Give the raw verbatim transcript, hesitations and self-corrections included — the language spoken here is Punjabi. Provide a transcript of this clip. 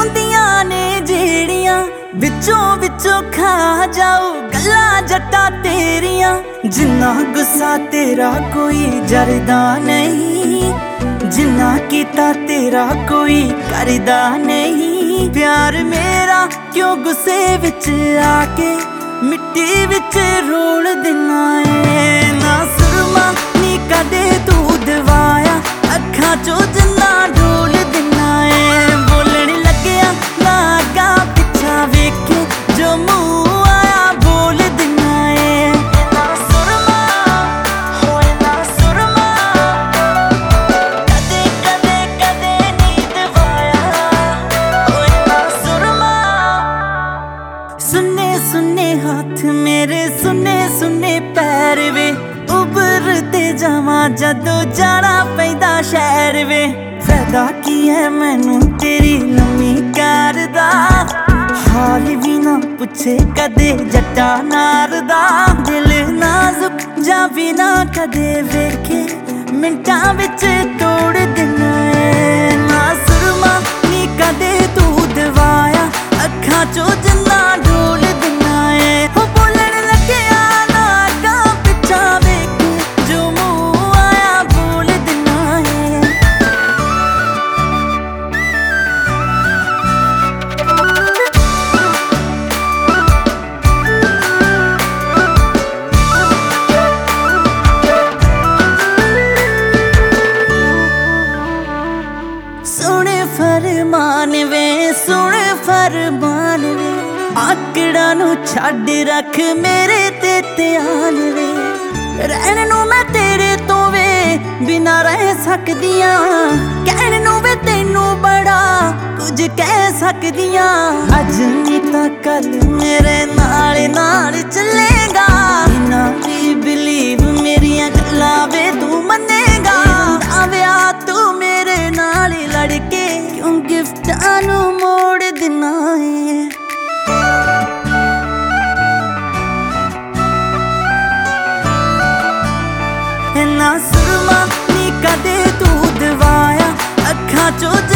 ਹੁੰਦੀਆਂ ਨੇ ਜਿਹੜੀਆਂ ਵਿੱਚੋਂ ਵਿੱਚੋਂ ਖਾ ਜਾਊ ਗੱਲਾਂ ਜੱਟਾਂ ਤੇਰੀਆਂ। ਜਿੰਨਾ ਗੁੱਸਾ ਤੇਰਾ ਕੋਈ ਜਰਦਾ ਨਹੀਂ, ਜਿੰਨਾ ਕੀਤਾ ਤੇਰਾ ਕੋਈ ਕਰਦਾ ਨਹੀਂ। ਪਿਆਰ ਮੇਰਾ ਕਿਉਂ ਗੁੱਸੇ ਵਿੱਚ ਆ ਕੇ ਮਿੱਟੀ ਵਿੱਚ ਰੋਲ ਦਿਨਾ ਏ। ਨਾ ਸੁਰਮਾ ਨੀ ਕਦੇ ਤੂੰ ਦਵਾਇਆ, ਅੱਖਾਂ ਚੋਂ ਜਿੰਨਾ ਡੋਲ ਦਿਨਾ ਏ। ਬੋਲਣ ਲੱਗਿਆ ਨਾ ਅੱਗਾ ਪਿੱਛਾ ਵੇਖੇ, ਜੋ ਮੂੰਹ ਆਇਆ ਬੋਲ ਦਿਨਾ ਏ। ਨਾ ਸੁਰਮਾ ਹੋਏ ਨਾ ਸੁਰਮਾ, ਕਦੇ ਕਦੇ ਕਦੇ ਨੀ ਦਵਾਇਆ, ਹੋਏ ਨਾ ਸੁਰਮਾ। ਸੁਨੇ ਸੁਨੇ ਹੱਥ ਮੇਰੇ, ਸੁਨੇ ਸੁਨੇ ਪੈਰ ਵੇ, ਉਭਰਦੇ ਜਾਵਾਂ ਜਦੋਂ ਜਾਣਾ ਪੈਂਦਾ ਸ਼ਹਿਰ ਵੇ। ਫਾਇਦਾ ਕੀ ਹੈ ਮੈਨੂੰ ਤੇਰੀ ਲੰਮੀ ਕਾਰ ਦਾ, ਹਾਲ ਵੀ ਨਾ ਪੁੱਛੇ ਕਦੇ ਜੱਟਾ ਨਾਰ ਦਾ। ਦਿਲ ਨਾਜ਼ੁਕ ਜਾਂ ਵੀ ਨਾ ਕਦੇ ਵੇਖੇ, ਮਿੰਟਾਂ ਵਿੱਚ ਤੋੜ ਦਿਨਾ ਏ। ਨਾ ਸੁਰਮਾ ਨੀ ਕਦੇ ਤੂੰ ਦਵਾਇਆ, ਅੱਖਾਂ ਚੋਂ ਜਿੰਨਾ ਡੋਲ ਦਿਨਾ ਏ। ਹੋ ਬੋਲਣ ਲੱਗਿਆ ਨਾ ਅੱਗਾ ਪਿੱਛਾ ਵੇਖੇ, ਜੋ ਮੂੰਹ ਆਇਆ ਬੋਲ ਦਿਨਾ ਏ। ਸੁਣ ਫਰਮਾਨ ਵੇ, ਸੁਣ ਫਰਮਾਨ ਵੇ, ਆਕੜਾਂ ਨੂੰ ਛੱਡ ਰੱਖ ਮੇਰੇ ਤੇ ਧਿਆਨ ਵੇ। ਰਹਿਣ ਨੂੰ ਮੈਂ ਤੇਰੇ ਤੋਂ ਵੇ ਬਿਨਾ ਰਹਿ ਸਕਦੀਆਂ, ਕਹਿਣ ਨੂੰ ਵੇ ਤੈਨੂੰ ਬੜਾ ਕੁਝ ਕਹਿ ਸਕਦੀਆਂ। ਅੱਜ ਨੀ ਤਾਂ ਕੱਲ ਮੇਰੇ ਨਾਲ ਨਾਲ ਚੱਲੇਗਾ, ਨਾ ਵੀ ਬਿਲੀਵ ਮੇਰੀਆਂ ਗੱਲਾਂ ਵੇ ਤੂੰ ਮੰਨੇਗਾ। ਨਾ ਵਿਆਹ ਤੂੰ ਮੇਰੇ ਨਾਲ ਲੜ ਕੇ ਕਿਉਂ ਗਿਫਟਾਂ ਨੂੰ ਮੋੜ ਦਿਨਾ ਏ। ਨਾ ਸੁਰਮਾ ਨੀ ਕਦੇ ਤੂੰ ਦਵਾਇਆ, ਅੱਖਾਂ ਚੋਂ